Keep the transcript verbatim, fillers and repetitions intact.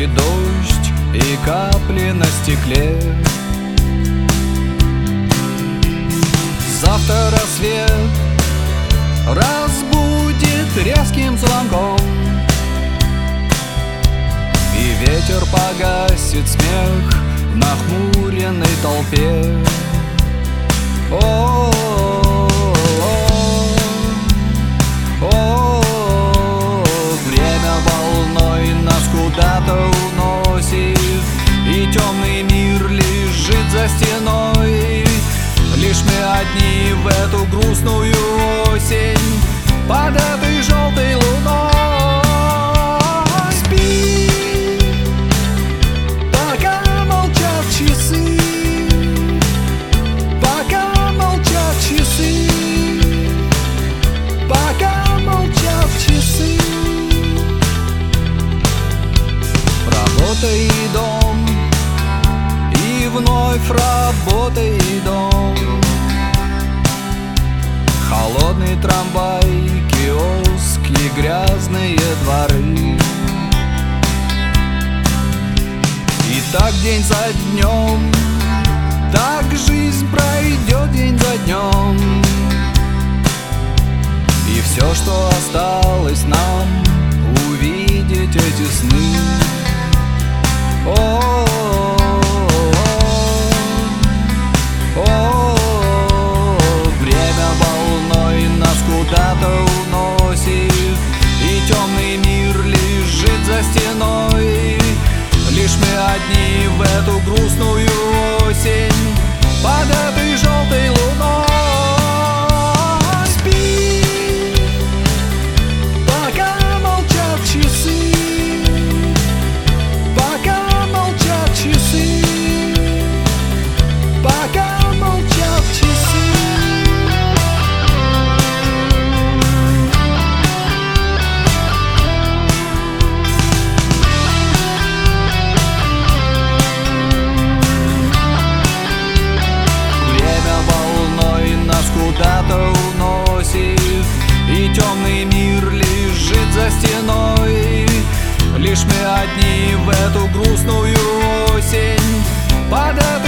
и дождь, и капли на стекле. Завтра рассвет разбудит резким звонком, и ветер погасит смех в нахмуренной толпе. О, время волной нас куда-то уносит, и темный мир лежит за стеной. Лишь мы одни в эту грустную осень под этой желтой луной. Спи, пока молчат часы, пока молчат часы, пока молчат часы. Работа и дом, и вновь работа и дом. Холодный трамвай, киоск и грязные дворы. И так день за днем, так жизнь пройдет день за днем. И все, что осталось нам, увидеть эти сны. О, куда-то уносит, и темный мир лежит за стеной. Лишь мы одни в эту грустную осень под этой желтой луной. Спи, пока молчат часы, пока молчат часы, пока молчат часы. Куда-то уносит, и темный мир лежит за стеной. Лишь мы одни в эту грустную осень под